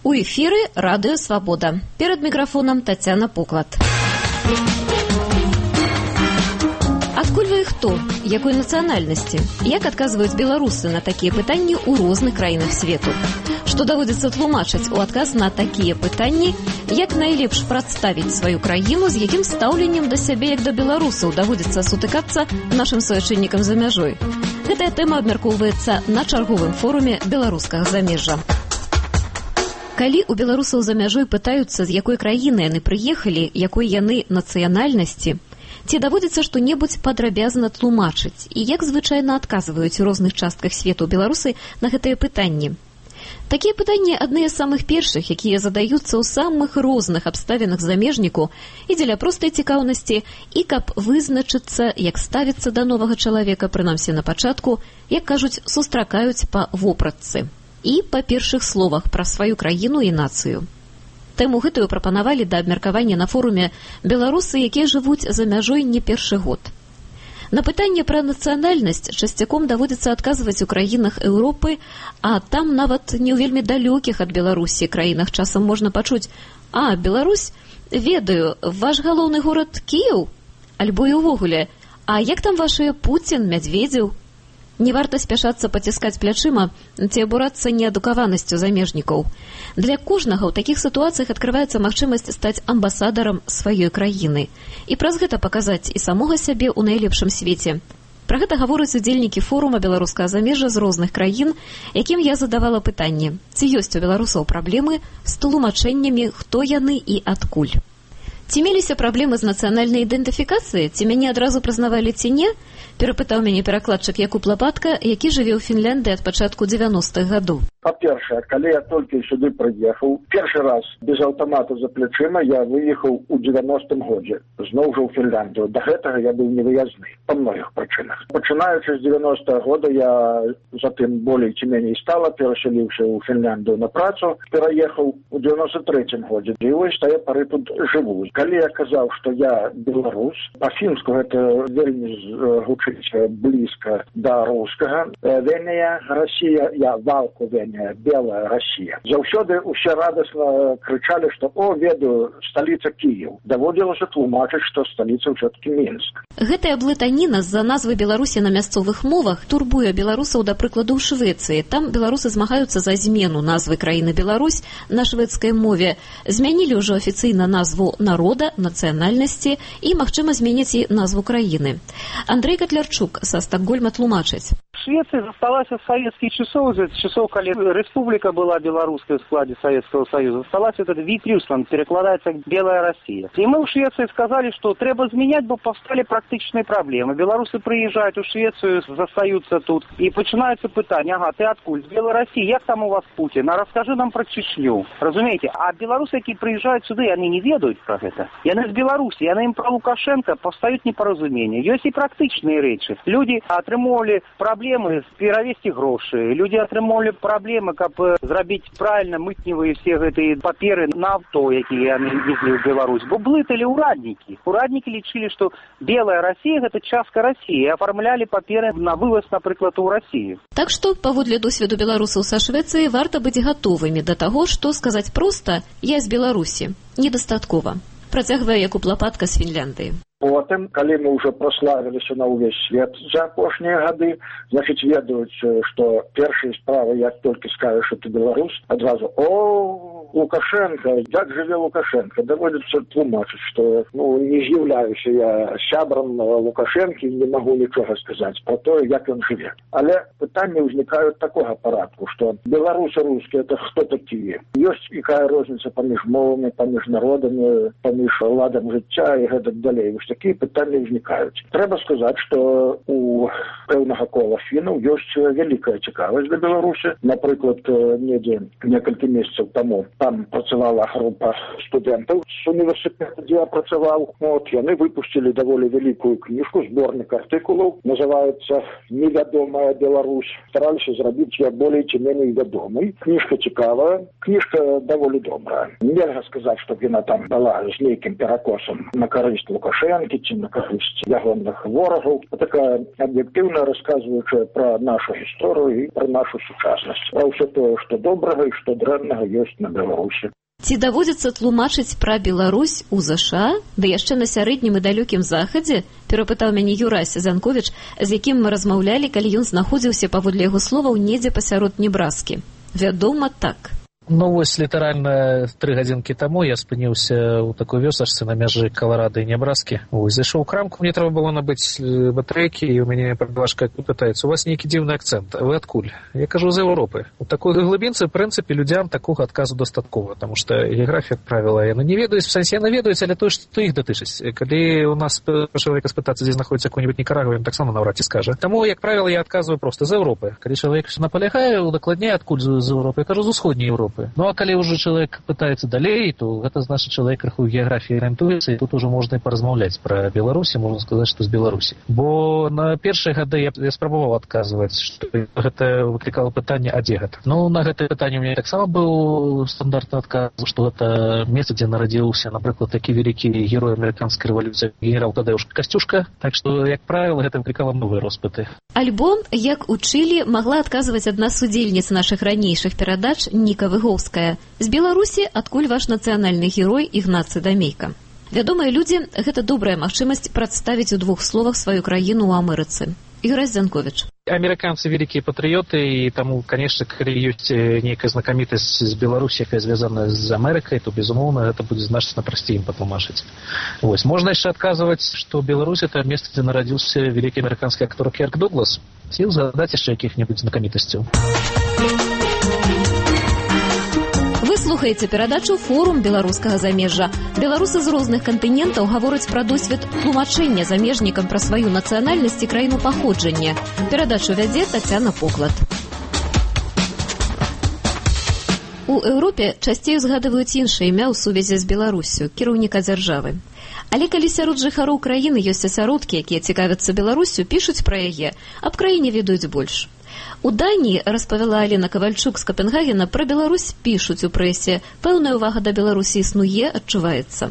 У эфіры радыё «Свабода». Перад мікрафонам Тацяна Поклад. Адкуль вы хто? Якой нацыянальнасці? Як адказваюць беларусы на такія пытанні ў розных краінах свету? Што даводзіцца тлумачыць у адказ на такія пытанні? Як найлепш прадставіць сваю краіну, з якім стаўленнем да сябе, як да беларусаў, даводзіцца сутыкацца нашым суайчыннікам за мяжой? Гэтая тэма абмяркоўваецца на чарговым форуме беларускага замежжа. Калі у беларусаў за мяжой пытаюцца, з якой краіны яны прыехалі, якой яны нацыянальнасці, ці даводзіцца што-небудзь падрабязна тлумачыць, і як звычайна адказваюць у розных частках свету беларусы на гэтыя пытанні? Такія пытанні адныя з самых першых, якія задаюцца ў самых розных абставінах замежніку і дзеля простай цікаўнасці, і каб вызначыцца, як ставіцца да новага чалавека, прынамсі на пачатку, як кажуць, сустракаюць па вопратцы. І па першых словах пра сваю краіну і нацыю. Тэму гэтую прапанавалі да абмеркавання на форуме беларусы, якія жывуць за мяжой не першы год. На пытанне пра нацыянальнасць часцяком даводзіцца адказваць у краінах Еўропы, а там нават не ў вельмі далёкіх ад Беларусі краінах часам можна пачуць: «А, Беларусь? Ведаю, ваш галоўны горад Кіеў? Альбо і ўвогуле, а як там вашыя Пуцін, Мядзведзеў?» Не варта спяшацца паціскаць плячыма ці абурацца неадукаванасцю замежнікаў. Для кожнага ў такіх сітуацыях адкрываецца магчымасць стаць амбасадарам сваёй краіны і праз гэта паказаць і самога сябе ў найлепшым свеце. Пра гэта гавораць удзельнікі форума беларускага замежжа з розных краін, якім я задавала пытанне, ці ёсць у беларусаў праблемы з тлумачэннямі, хто яны і адкуль. Ці меліся праблемы з нацыянальнай ідэнтыфікацыяй, ці мяне адразу прызнавалі, ці не? Перапытаў мяне перакладчык Якуб Лапатка, які жыве ў Фінляндыі ад пачатку 90-х гадоў. Па-першае, калі я толькі сюды прыехаў, першы раз без аўтамата за плячыма я выехаў у 90-м годзе, зноў жа ў Фінляндыю. Да гэтага я быў невыязны, па многіх прычынах. Пачынаючы з 90-го года я затым болей ці меней стала, перасяліўся ў Фінляндыю на працу, пераехаў у 93-м годзе, і вось тая пары тут жыву. Калі я казаў, што я беларус, па-фінску гэта вельмі гучыць блізка да рускага. Веня Расія, я валку Веня, белая Расія. Заўсёды усе радасна крычалі, што «О, ведаю, сталіца Кіеў». Даводзілася тлумачыць, што сталіца ўсё-такі Мінск. Гэтая блытаніна з-за назвы Беларусі на мясцовых мовах турбуе беларусаў, да прыкладу, ў Швецыі. Там беларусы змагаюцца за змену назвы краіны Беларусь на шведскай мове. Змянілі ўжо афіцыйна назву народа, нацыянальнасці і, магчыма, зменяць і назву краіны. Андрей Котлярчук са Стокгольма тлумачыць. Швеция засталась с советских часов, с часов, когда республика была белорусской в складе Советского Союза. Осталась этот Витрюсланд, перекладается как Белая Россия. И мы в Швеции сказали, что треба изменять, бо повстали практичные проблемы. Белорусы приезжают в Швецию, застаются тут, и начинаются пытания: ага, ты откуда? С Белой России, как там у вас Путин? А расскажи нам про Чечню. Разумеете? А белорусы, которые приезжают сюда, они не ведают про это. И они из Беларуси, и они им про Лукашенко повстают непоразумения. Есть и практичные речи. Люди отрымовали проблемы перавесці грошы. Люди атрымоўвалі праблемы, каб зрабіць правильно мытневыя все гэтыя паперы на авто, якія яны везлі ў Беларусь. Бо блыталі ўраднікі. Ураднікі лічылі, што Белая Россия — гэта частка России, і афармлялі паперы на вываз, напрыклад, у Россию. Так што, паводле досведу беларусаў са Швецыі, варта быць гатовымі да таго, што сказаць проста «я з Беларусі» недастаткова. Працягвае Якуб Лапатка з Фінляндыі. Потым, калі мы ўжо праславіліся на ўвесь свет за апошнія гады, значыць, ведаюць, што першая справа, як толькі скажаш, што ты беларус, адразу «О, Лукашенко, як жыве Лукашенко?» Даводзіцца тлумачыць, што не з'яўляюся я сябрам Лукашэнкі, не магу нічога сказаць пра тое, як ён жыве. Але пытанні ўзнікаюць такога парадку, што беларусы рускія — это хто такія? Ёсць якая розніца паміж мовамі, паміж народамі, паміж ладам жыцця і гэтак далей. Такія пытанні ўзнікаюць. Трэба сказаць, што у пэўнага кола фінаў ёсць вялікая цікавасць да Беларусі. Напрыклад, недзе некалькі месяцаў таму там працавала група студэнтаў з універсітэта, дзе я працаваў. Яны выпусцілі даволі вялікую кніжку, зборнік артыкулаў, называецца «Невядомая Беларусь». Стараліся зрабіць я болей ці меней вядомай. Кніжка цікавая, кніжка даволі добрая. Нельга сказаць, што яна там была з нейкім перакосам на карысць Лукашенка, ці на карысць ягоных ворагаў. Такая аб'ектыўна расказваючая пра нашу гісторыю і пра нашу сучаснасць. Пра ўсё тое, што добрага і што дрэннага ёсць на Беларусі. Беларусі. Ці даводзіцца тлумачыць пра Беларусь у ЗША, ды яшчэ на сярэднім і далёкім захадзе? Перапытаў мяне Юрась Занковіч, з якім мы размаўлялі, калі ён знаходзіўся, паводле яго словаў, недзе пасярод Небраскі. Вядома, так. Ну, вось літаральна 3 гадзінкі таму я спыніўся ў такой вёсачцы на мяжы Каларады і Небраскі. Зайшоў у крамку, мне трэба было набыць батарэйкі, і ў мяне прадавачка пытаецца: у вас нейкі дзіўны акцэнт, вы адкуль? Я кажу, з Еўропы. У такой глыбінцы, в прынцыпе, людзям такога адказу дастаткова, таму што геаграфія, як правіла, яны не ведаюць, в сэнсе яны ведаюць, але тое, што іх датычыць. Калі у нас чалавека спытацца, дзе знаходзіцца какой-нибудь Нікарагва, ён таксама наўрад ці скажа. Таму, як правіла, я адказваю проста: з Еўропы. Калі чалавек напалягае, удакладняе, адкуль з Еўропы, я кажу, з усходняй Еўропы. Ну, а калі ўжо чалавек пытаецца далей, то гэта значыць, чалавек крыху геаграфіі арыентуецца, і тут ужо можна і паразмаўляць пра Беларусі, можна сказаць, што з Беларусі. Бо на першыя гады я спрабаваў адказваць, што гэта выклікала пытанне, а дзе гэта? Ну, на гэтае пытанне у мяне таксама быў стандартны адказ, што гэта месца, дзе нарадзіўся, напрыклад, такі вялікі герой амерыканскай рэвалюцыі, генерал Тадеуш Касцюшка. Так што, як правіла, гэта выклікала новыя роспыты. Альбом «Як учылі» магла адказваць адна з удзельніц нашых ранейшых перадач Ніка Выгоўская. З Беларусі, адкуль ваш нацыянальны герой Ігнацый Дамейка. Вядомыя людзі, гэта добрая магчымасць прадставіць у 2 словах сваю краіну ў Амерыцы. Юрась Занковіч. Амерыканцы вялікія патрыёты, і таму, канешне, калі ёсць нейкая знакамітасць з Беларусі, якая звязана з Амерыкай, то, безумоўна, гэта будзе значна прасцей ім патлумачыць. Вось. Можна яшчэ адказваць, што Беларусь — это месца, дзе нарадзіўся вялікі амерыканскі актор Кірк Дуглас. Ці згадаць яшчэ якіх-небудзь знакамітасцяў. Вы слухаеце перадачу «Форум беларускага замежжа». Беларусы з розных кантынентаў гавораць пра досвед тлумачэння замежнікам пра сваю нацыянальнасць і краіну паходжання. Перадачу вядзе Тацяна Поклад. У Еўропе часцей узгадваюць іншае імя ў сувязі з Беларуссю – кіраўніка дзяржавы. Але калі сярод жыхароў краіны ёсць асяродкі, якія цікавяцца Беларуссю, пішуць пра яе, аб краіне ведаюць больш. У Даніі, распавяла Алена Кавальчук з Копенгагена, пра Беларусь пішуць у прэсе. Пэўная ўвага да Беларусі існуе, адчуваецца.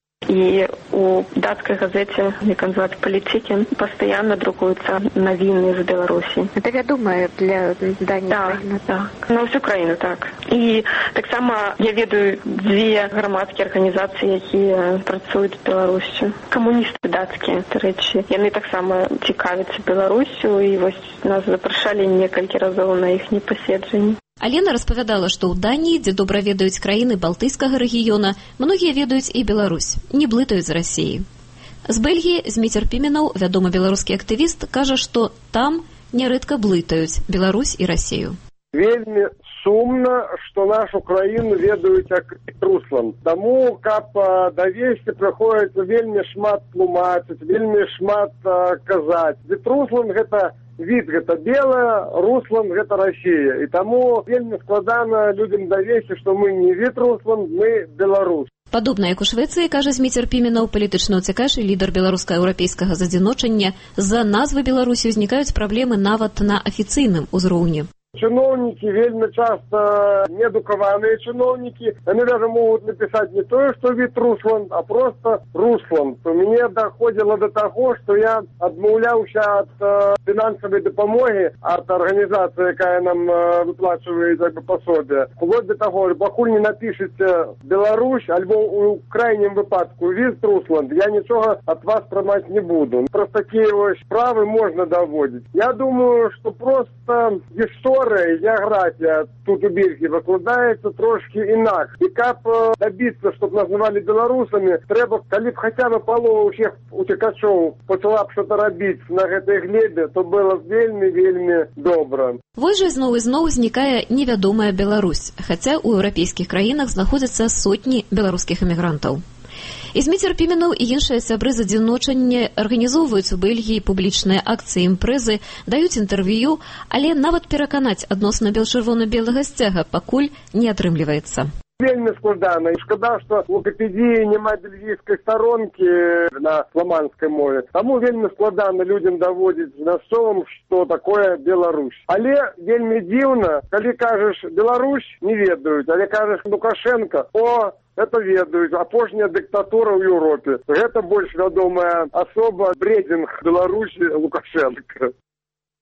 И у датской газете, як называется, «Политики», постоянно друкуются новины из Беларуси. Это вядомая для Дании? Да. На всю краіну, так. И так само я ведаю 2 громадские организации, якія працуюць з Беларусью. Коммунисты датские, до речі. Яны так само цікавяцца Беларусью, и вось нас запрашалі некалькі разоў на іхні паседжанні. Алена распавядала, што ў Даніі, дзе добра ведаюць краіны Балтыйскага рэгіёна, многія ведаюць і Беларусь, не блытаюць з Расіяй. З Бельгіі Зміцер Піменаў, вядомы беларускі актывіст, кажа, што там нярэдка блытаюць Беларусь і Расію. Вельмі сумна, што нашу краіну ведаюць як Руслан. Таму, каб давесці, прыходзіцца вельмі шмат тлумачыць, вельмі шмат казаць. Ведь Руслан — гэта від, гэта белая, Руслан — гэта Расія. І таму вельмі складана людям давесці, што мы не від Руслан, мы Беларусь. Падобна як у Швецыі, кажа Зміцер Піменаў, палітычны ўцякач і лідар беларуска-еўрапейскага задзіночання, з-за назвы Беларусі ўзнікаюць праблемы нават на афіцыйным узроўні. Чыноўнікі, вельмі часта неадукаваныя чыноўнікі, яны даже могуць напісаць не тое, што від Руслан, а просто Руслан. То мне даходзіла до таго, што я адмаўляўся ад фінансавай дапамогі ад арганізацыі, якая нам выплачвае пасобе. Вплоть до таго, пакуль не напішыце Беларусь, альбо у крайнім выпадку від Руслан, я нічога ад вас прымаць не буду. Праз такія справы можна даводзіць. Я думаю, што просто гісторыя, географія тут у Бельгії выкладаецца трошки інакш. І каб добіцца, щоб называли беларусамі, трэба, калі б хаця б палова ўсіх утекачоў пачала б што-то рабіць на гэтай глебе, то было вельмі добра. Вось жа зноў і зноў узнікае невядомая Беларусь, хаця ў еўрапейскіх краінах знаходзяцца сотні беларускіх эмігрантаў. І Зміцер Піменаў і іншыя сябры задзіночання арганізоўваюць у Бельгіі публічныя акцыі, імпрэзы, даюць інтэрв'ю, але нават пераканаць адносна чырвона-белага сцяга пакуль не атрымліваецца. Вельмі складана. І шкада, што у Вікіпедыі няма бельгійскай старонкі на фламандскай мове. Таму вельмі складана людям даводзіць мясцовым, што такое Беларусь. Але вельмі дзіўна, калі кажаш Беларусь, не ведаюць, але кажаш Лукашенко, это ведаюць, апошняя дыктатура ў Еўропе. Гэта больш вядомая асоба, брэдзінг Беларусі Лукашенко.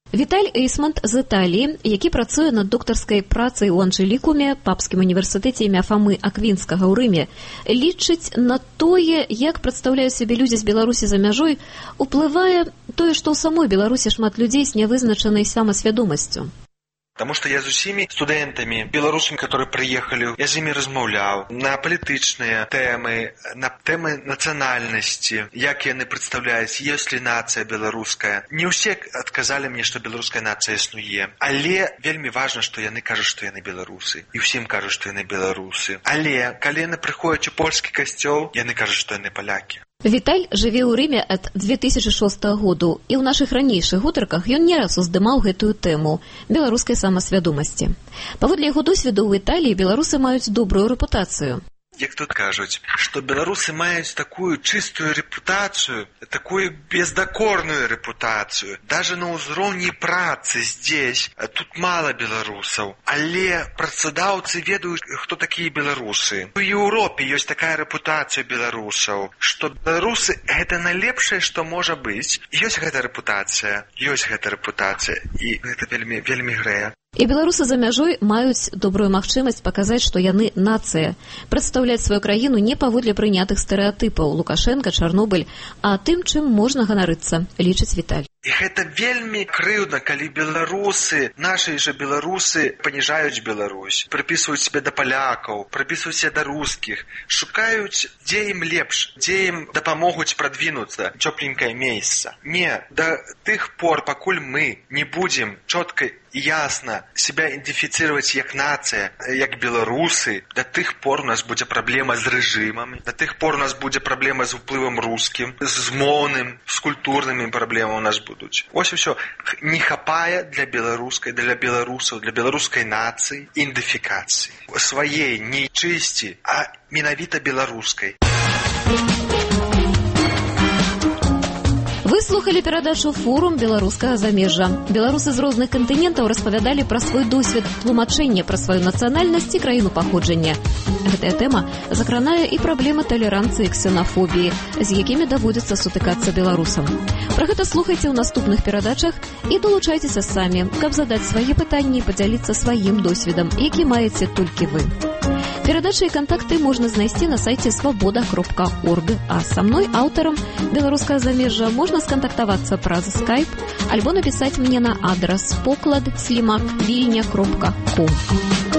Віталь Эйсмонт з Італіі, які працуе над доктарскай працай у Анжелікуме, папскім універсітэце імя Фамы Аквінскага ў Рыме, лічыць на тое, як прадстаўляюць сябе людзі з Беларусі за мяжой, уплывае тое, што ў самой Беларусі шмат людзей з нявызначанай самасвядомасцю. Потому что я з усімі студэнтамі, беларусамі, которые прыехалі, я з імі размаўляў на палітычныя тэмы, на тэмы нацыянальнасці, як яны прадстаўляюць, ёсць ли нацыя беларуская. Не ўсе адказалі мне, што беларуская нацыя існуе, але вельмі важна, што яны кажуць, што яны беларусы. І ўсім кажуць, што яны беларусы. Але калі яны прыходзяць у польскі касцёл, яны кажуць, што яны палякі. Віталь жыве ў Рыме ад 2006 году, і ў нашых ранейшых гутарках ён не раз уздымаў гэтую тэму беларускай самасвядомасці. Паводле яго досведу ў Італіі беларусы маюць добрую рэпутацыю. Як тут кажуць, што беларусы маюць такую чыстую рэпутацыю, такую бездакорную рэпутацыю. Даже на ўзроўні працы здесь тут мала беларусаў, але працадаўцы ведаюць, хто такія беларусы. У Еўропе ёсць такая рэпутацыя беларусаў, што беларусы гэта найлепшае, што можа быць. Ёсць гэта рэпутацыя, і гэта вельмі, вельмі грэе. І беларусы за мяжой маюць добрую магчымасць паказаць, што яны нацыя, прадстаўляць сваю краіну не паводле прынятых стэрэатыпаў Лукашенка, Чарнобыль, а тым, чым можна ганарыцца, лічыць Віталь. І гэта вельмі крыўдна, калі беларусы, нашы жа беларусы паніжаюць Беларусь, прыпісваюць себе да палякаў, прыпісваюць себе да рускіх, шукаюць, дзе ім лепш, дзе ім дапамогуць прадвінуцца, цёпленькае месца. Не, да тых пор, пакуль мы не будзем чётка і ясна себя ідэнтыфіцыраваць як нацыя, як беларусы, да тых пор у нас будзе праблема з рэжымамі, да тых пор у нас будзе праблема з уплывам рускім, з моўным, з культурнымі праблемамі у нас будуць. Ось усё. Не хапае для беларускай, для беларусаў, для беларускай нацыі ідэнтыфікацыі. Сваей не чысці, а менавіта беларускай. Вы слухали перадачу «Форум беларускага замежжа». Беларусы з розных кантынентаў распавядалі пра свой досвед тлумачэння пра сваю нацыянальнасць і краіну паходжання. Гэтая тэма закранае і праблемы талеранцыі і ксенафобіі, з якімі даводзіцца сутыкацца беларусам. Пра гэта слухайце ў наступных перадачах і долучайцеся самі, каб задаць свае пытанні і падзяліцца сваім досведам, які маеце толькі вы. Перадачы і кантакты можна знайсці на сайце свабода.орг, а са мной, аўтарам беларускага замежжа, можна скантактавацца праз скайп альбо напісаць мне на адрас poklad@vilnia.com.